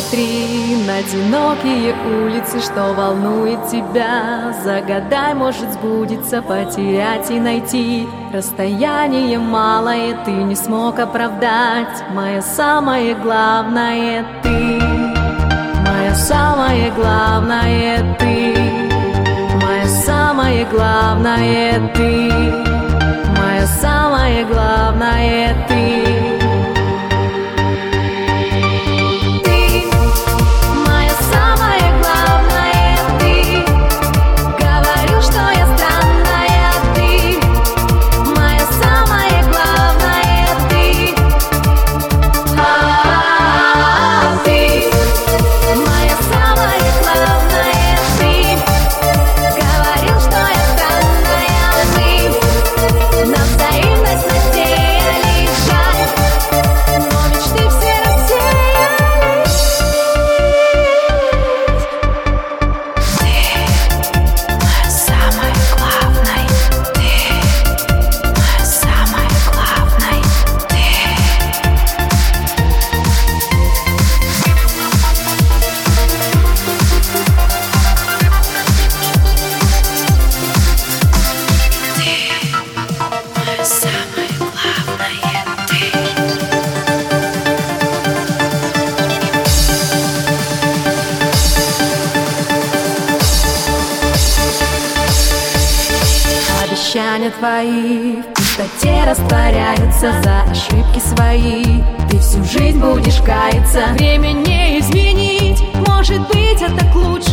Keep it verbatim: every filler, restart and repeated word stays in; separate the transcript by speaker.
Speaker 1: Посмотри на одинокие улицы, что волнует тебя. Загадай, может сбудется, потерять и найти. Расстояние малое ты не смог оправдать. Моя самое главное ты, моя самое главное ты, моя самое главное ты, моя самое главное ты. Обещания твои в пустоте растворяются за ошибки свои. Ты всю жизнь будешь каяться. Время не изменить, может быть, это к лучшему.